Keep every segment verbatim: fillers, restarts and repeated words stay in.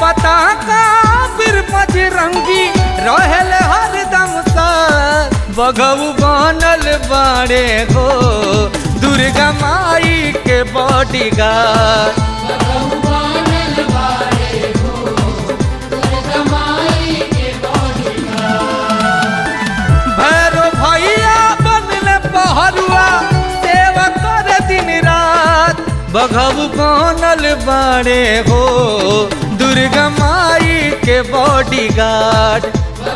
पता का फिर बजरंगी रहल हरदम साथ बघऊ बनल बाड़े हो दुर्गा माई के बॉडीगार्ड। भैरो भैया बनल पहरुआ सेवा कर दिन रात बघऊ बनल बाड़े हो दुर्गा माई के बॉडीगार्ड।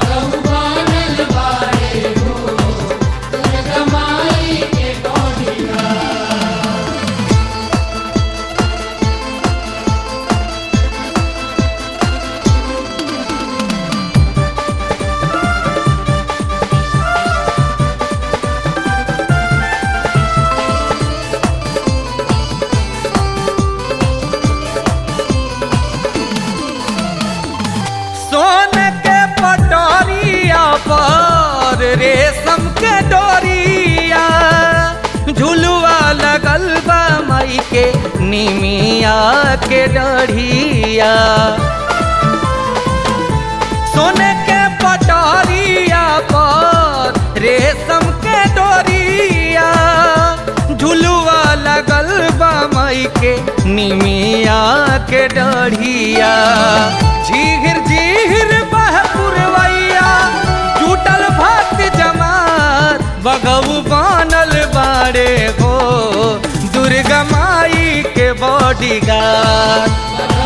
सोने के पटोरिया पर रेशम के डोरिया झुलुआ लगल बा माई के निमिया के डढ़िया। सोने के पटोरिया पर रेशम के डोरिया झुलुआ लगल बा माई के निमिया के डढ़िया। झीर झीर बह पुरवैया टूटल भक्त जमात बघऊ बनल बाड़े हो दुर्गा माई के बॉडीगार्ड।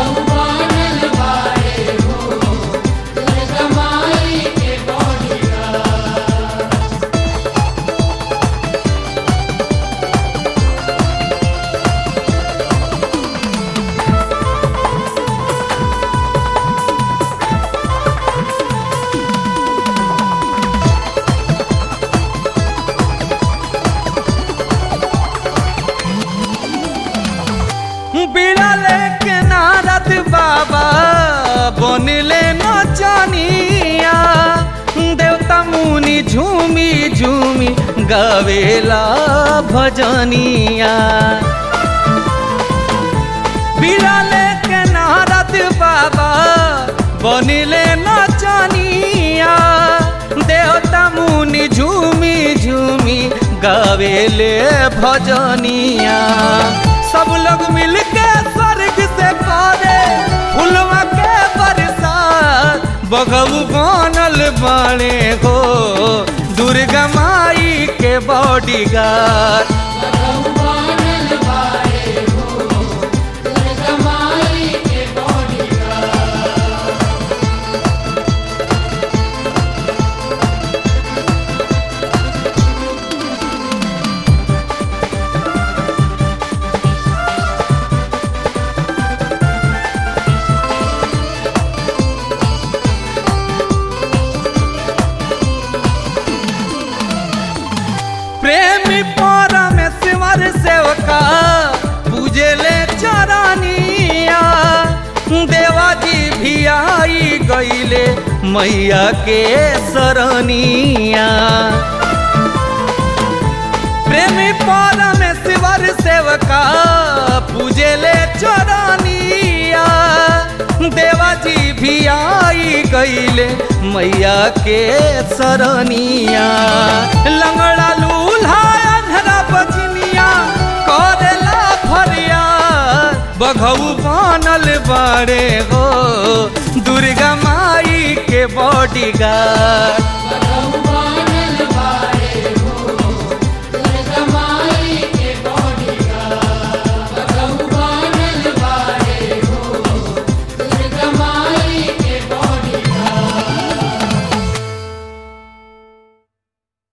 बीड़ा लेके नारद बाबा बनले नचनिया देवता मुनि झूमी झूमी गावेला भजनिया। बीड़ा लेके नारद बाबा बनले नचनिया देवता मुनि झूमी झूमी गावेले भजनिया। सब लोग मिलके स्वर्ग से करे फुलवा के बरसात बघऊ बनल बाड़े हो दुर्गा माई के बॉडीगार्ड। प्रेमी परमेश्वर सेवका पूजले चरनिया देवाजी भी आई गईले मैया के सरनिया। प्रेमी परमेश्वर सेवका पूजले चरनिया देवाजी भी आई गईले मैया के सरनिया। लंगड़ा लूल्हा अंधरा बजनिया करेला फरियाद बघऊ बनल बाड़े हो दुर्गा माई के बॉडीगार्ड।